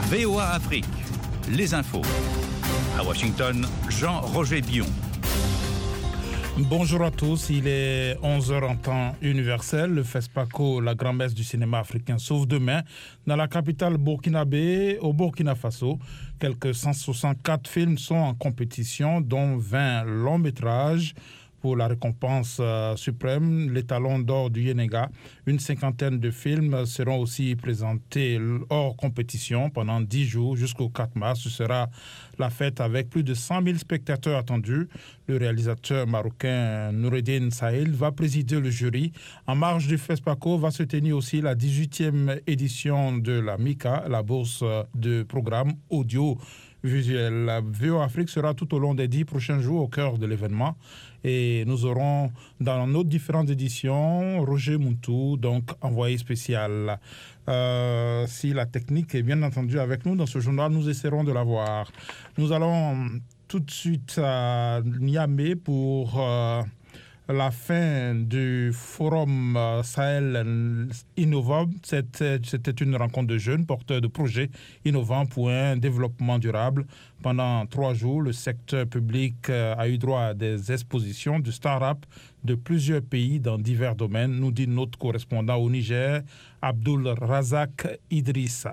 VOA Afrique, les infos. À Washington, Jean-Roger Bion. Bonjour à tous, il est 11h en temps universel. Le FESPACO, la grand-messe du cinéma africain, s'ouvre demain dans la capitale burkinabé, au Burkina Faso. Quelques 164 films sont en compétition, dont 20 longs métrages. Pour la récompense suprême, l'étalon d'or du Yenega. Une cinquantaine de films seront aussi présentés hors compétition pendant 10 jours jusqu'au 4 mars. Ce sera la fête avec plus de 100 000 spectateurs attendus. Le réalisateur marocain Noureddine Sahel va présider le jury. En marge du FESPACO va se tenir aussi la 18e édition de la MICA, la bourse de programme audio visuel. La VOA Afrique sera tout au long des 10 prochains jours au cœur de l'événement. Et nous aurons dans nos différentes éditions Roger Moutou, donc envoyé spécial. Si la technique est bien entendu avec nous dans ce journal, nous essaierons de la voir. Nous allons tout de suite à Niamey pour la fin du forum Sahel innovant. C'était une rencontre de jeunes porteurs de projets innovants pour un développement durable. Pendant 3 jours, le secteur public a eu droit à des expositions de start-up de plusieurs pays dans divers domaines, nous dit notre correspondant au Niger, Abdul Razak Idrissa.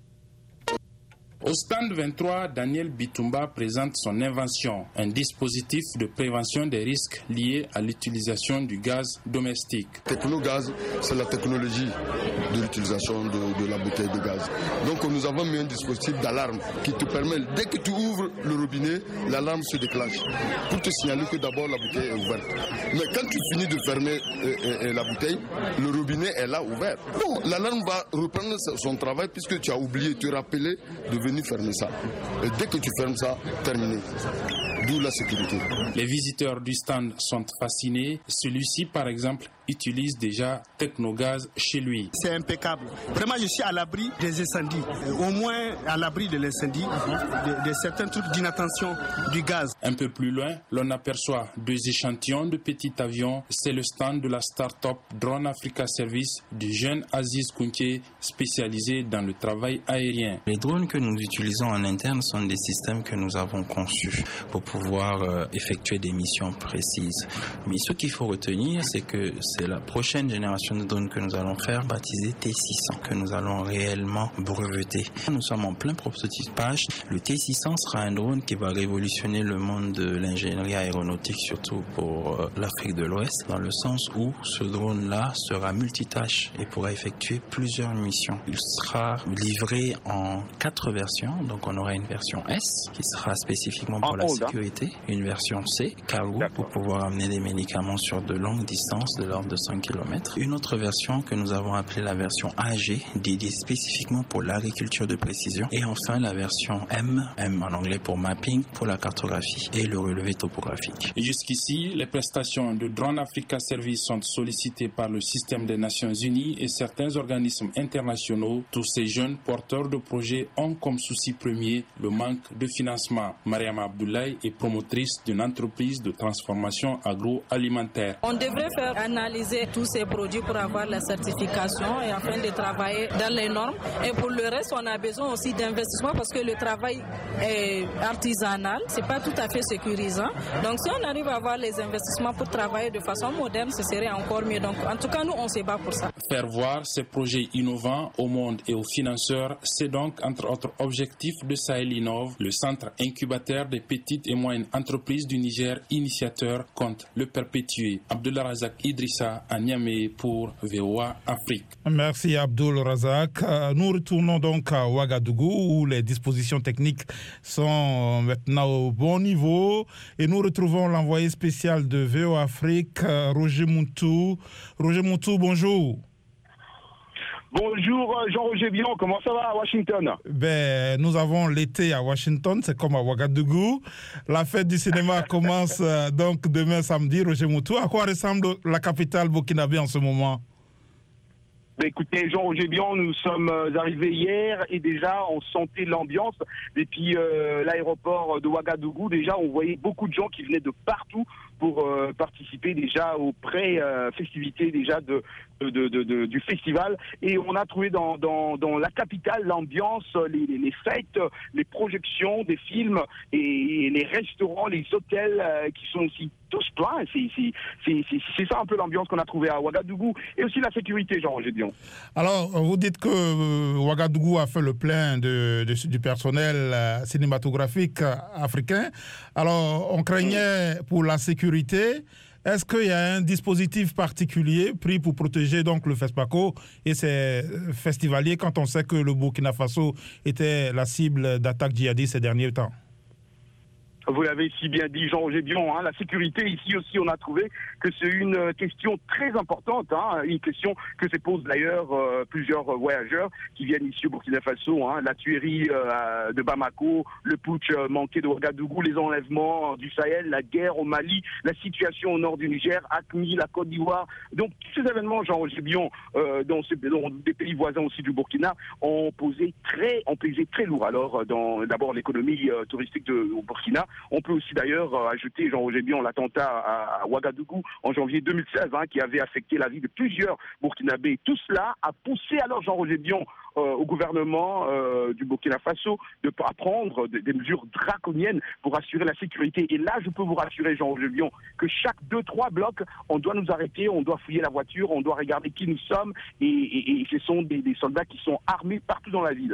Au stand 23, Daniel Bitumba présente son invention, un dispositif de prévention des risques liés à l'utilisation du gaz domestique. Technogaz, c'est la technologie de l'utilisation de la bouteille de gaz. Donc nous avons mis un dispositif d'alarme qui te permet, dès que tu ouvres le robinet, l'alarme se déclenche pour te signaler que d'abord la bouteille est ouverte. Mais quand tu finis de fermer la bouteille, le robinet est là ouvert. Bon, l'alarme va reprendre son travail puisque tu as oublié de te rappeler de venir fermer ça. Et dès que tu fermes ça, terminé. D'où la sécurité. Les visiteurs du stand sont fascinés. Celui-ci, par exemple, utilise déjà Technogaz chez lui. C'est impeccable. Vraiment, je suis à l'abri des incendies. Au moins à l'abri de l'incendie, de certains trucs d'inattention du gaz. Un peu plus loin, l'on aperçoit 2 échantillons de petits avions. C'est le stand de la start-up Drone Africa Service du jeune Aziz Kounké, spécialisé dans le travail aérien. Les drones que nous utilisons en interne sont des systèmes que nous avons conçus pour pouvoir effectuer des missions précises. Mais ce qu'il faut retenir, c'est que c'est la prochaine génération de drones que nous allons faire, baptisée T600, que nous allons réellement breveter. Nous sommes en plein prototypage. Le T600 sera un drone qui va révolutionner le monde de l'ingénierie aéronautique, surtout pour l'Afrique de l'Ouest, dans le sens où ce drone-là sera multitâche et pourra effectuer plusieurs missions. Il sera livré en 4 versions, donc on aura une version S qui sera spécifiquement pour la sécurité, une version C, cargo, pour pouvoir amener des médicaments sur de longues distances, de l'ordre de 100 km. Une autre version que nous avons appelée la version AG, dédiée spécifiquement pour l'agriculture de précision. Et enfin la version M en anglais pour mapping, pour la cartographie et le relevé topographique. Jusqu'ici, les prestations de Drone Africa Service sont sollicitées par le système des Nations Unies et certains organismes internationaux. Tous ces jeunes porteurs de projets ont comme souci premier le manque de financement. Mariam Abdoulaye est promotrice d'une entreprise de transformation agroalimentaire. On devrait faire analyser tous ces produits pour avoir la certification et afin de travailler dans les normes. Et pour le reste, on a besoin aussi d'investissement parce que le travail est artisanal, c'est pas tout à fait sécurisant. Donc si on arrive à avoir les investissements pour travailler de façon moderne, ce serait encore mieux. Donc en tout cas, nous, on se bat pour ça. Faire voir ces projets innovants au monde et aux financeurs, c'est donc entre autres objectifs de Sahel Innove, le centre incubateur des petites et moyennes entreprises du Niger, initiateur, compte le perpétuer. Abdul Razak Idrissa à Niamey pour VOA Afrique. Merci Abdul Razak. Nous retournons donc à Ouagadougou où les dispositions techniques sont maintenant au bon niveau et nous retrouvons l'envoyé spécial de VOA Afrique, Roger Moutou. Roger Moutou, bonjour. Bonjour Jean-Roger Bion, comment ça va à Washington? Nous avons l'été à Washington, c'est comme à Ouagadougou. La fête du cinéma commence donc demain samedi, Roger Moutou. À quoi ressemble la capitale burkinabé en ce moment? Écoutez, Jean-Roger Bion, nous sommes arrivés hier et déjà on sentait l'ambiance. Depuis l'aéroport de Ouagadougou, déjà on voyait beaucoup de gens qui venaient de partout pour participer déjà aux pré-festivités déjà de du festival, et on a trouvé dans la capitale l'ambiance, les fêtes, les projections des films et les restaurants, les hôtels qui sont aussi tous pleins. C'est ça un peu l'ambiance qu'on a trouvée à Ouagadougou, et aussi la sécurité, Jean-Roger Dion. Alors, vous dites que Ouagadougou a fait le plein du personnel cinématographique africain. Alors, on craignait pour la sécurité. Est-ce qu'il y a un dispositif particulier pris pour protéger donc le FESPACO et ses festivaliers quand on sait que le Burkina Faso était la cible d'attaques djihadistes ces derniers temps? Vous l'avez si bien dit, Jean-Roger Dion, la sécurité, ici aussi, on a trouvé que c'est une question très importante, une question que se posent d'ailleurs plusieurs voyageurs qui viennent ici au Burkina Faso, la tuerie de Bamako, le putsch manqué de Ouagadougou, les enlèvements du Sahel, la guerre au Mali, la situation au nord du Niger, AQMI, la Côte d'Ivoire. Donc, tous ces événements, Jean-Roger Dion, dans des pays voisins aussi du Burkina, ont pesé très lourd. Alors, d'abord, l'économie touristique au Burkina. On peut aussi d'ailleurs ajouter, Jean-Roger Dion, l'attentat à Ouagadougou en janvier 2016, qui avait affecté la vie de plusieurs Burkinabés. Tout cela a poussé alors Jean-Roger Dion au gouvernement du Burkina Faso de prendre des mesures draconiennes pour assurer la sécurité. Et là, je peux vous rassurer, Jean-Roger Dion, que chaque 2-3 blocs, on doit nous arrêter, on doit fouiller la voiture, on doit regarder qui nous sommes, et ce sont des soldats qui sont armés partout dans la ville.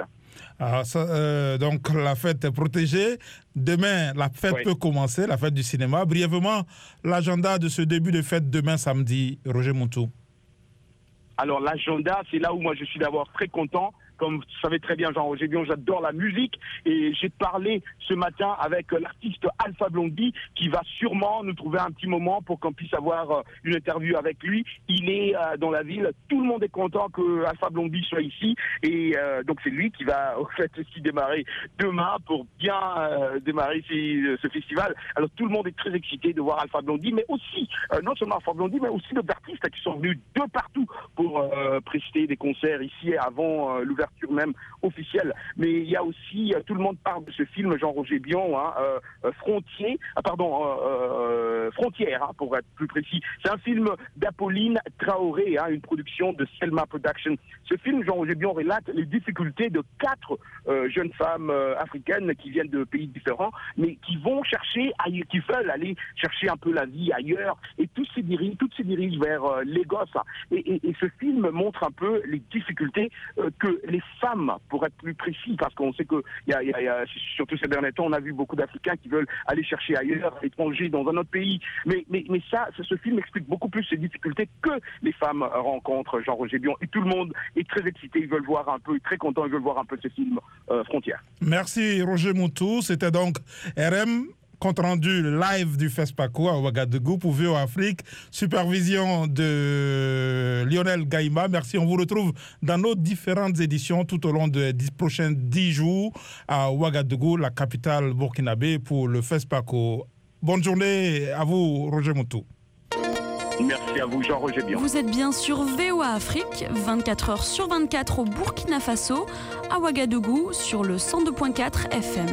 Donc la fête est protégée. Demain, la fête peut commencer, la fête du cinéma. Brièvement, l'agenda de ce début de fête demain samedi, Roger Montou. Alors l'agenda, c'est là où moi je suis d'abord très content. Comme vous savez très bien, Jean-Roger Dion, j'adore la musique, et j'ai parlé ce matin avec l'artiste Alpha Blondy qui va sûrement nous trouver un petit moment pour qu'on puisse avoir une interview avec lui. Il est dans la ville, tout le monde est content que Alpha Blondy soit ici, et donc c'est lui qui va au fait aussi démarrer demain pour bien démarrer ce festival. Alors tout le monde est très excité de voir Alpha Blondy, mais aussi, non seulement Alpha Blondy, mais aussi d'autres artistes qui sont venus de partout pour prester des concerts ici avant l'ouverture même officielle. Mais il y a aussi, tout le monde parle de ce film, Jean-Roger Dion, Frontières, pour être plus précis. C'est un film d'Apolline Traoré, une production de Selma Production. Ce film, Jean-Roger Dion, relate les difficultés de 4 jeunes femmes africaines qui viennent de pays différents, mais qui vont chercher, qui veulent aller chercher un peu la vie ailleurs, et toutes se dirigent vers Lagos. Et ce film montre un peu les difficultés que les femmes, pour être plus précis, parce qu'on sait que surtout ces derniers temps, on a vu beaucoup d'Africains qui veulent aller chercher ailleurs, étrangers, dans un autre pays. Mais ce film explique beaucoup plus ces difficultés que les femmes rencontrent, Jean-Roger Dion. Et tout le monde est très excité, ils veulent voir un peu, très content, ils veulent voir un peu ce film Frontières. Merci Roger Montou. C'était donc RM. Compte rendu live du FESPACO à Ouagadougou pour VOA Afrique, supervision de Lionel Gaïma. Merci, on vous retrouve dans nos différentes éditions tout au long des prochains 10 jours à Ouagadougou, la capitale burkinabé, pour le FESPACO. Bonne journée à vous, Roger Montou. Merci à vous, Jean-Roger Dion. Vous êtes bien sur VOA Afrique, 24 heures sur 24 au Burkina Faso, à Ouagadougou, sur le 102.4 FM.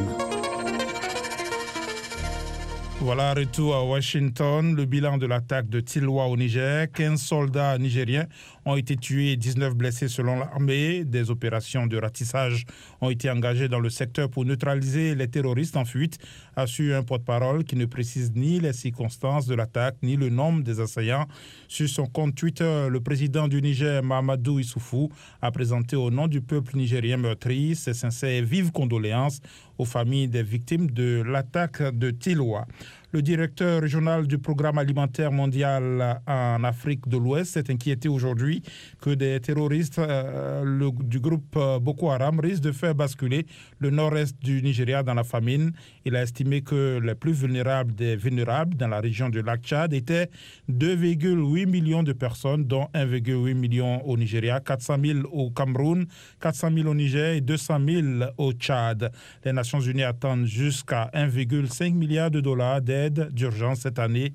Voilà, retour à Washington. Le bilan de l'attaque de Tilwa au Niger. 15 soldats nigériens ont été tués et 19 blessés selon l'armée. Des opérations de ratissage ont été engagées dans le secteur pour neutraliser les terroristes en fuite, a su un porte-parole qui ne précise ni les circonstances de l'attaque ni le nombre des assaillants. Sur son compte Twitter, le président du Niger, Mahamadou Issoufou, a présenté au nom du peuple nigérien meurtri ses sincères et vives condoléances aux familles des victimes de l'attaque de Tilwa. Le directeur régional du programme alimentaire mondial en Afrique de l'Ouest s'est inquiété aujourd'hui que des terroristes du groupe Boko Haram risquent de faire basculer le nord-est du Nigeria dans la famine. Il a estimé que les plus vulnérables des vulnérables dans la région du lac Tchad étaient 2,8 millions de personnes, dont 1,8 million au Nigeria, 400 000 au Cameroun, 400 000 au Niger et 200 000 au Tchad. Les Nations Unies attendent jusqu'à 1,5 milliard de dollars d'aide d'urgence cette année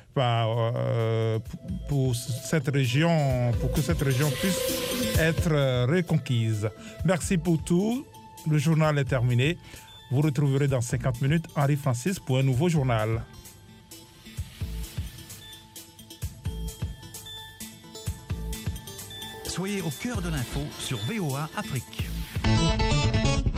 pour cette région, pour que cette région puisse être reconquise. Merci pour tout. Le journal est terminé. Vous retrouverez dans 50 minutes Henri Francis pour un nouveau journal. Soyez au cœur de l'info sur VOA Afrique.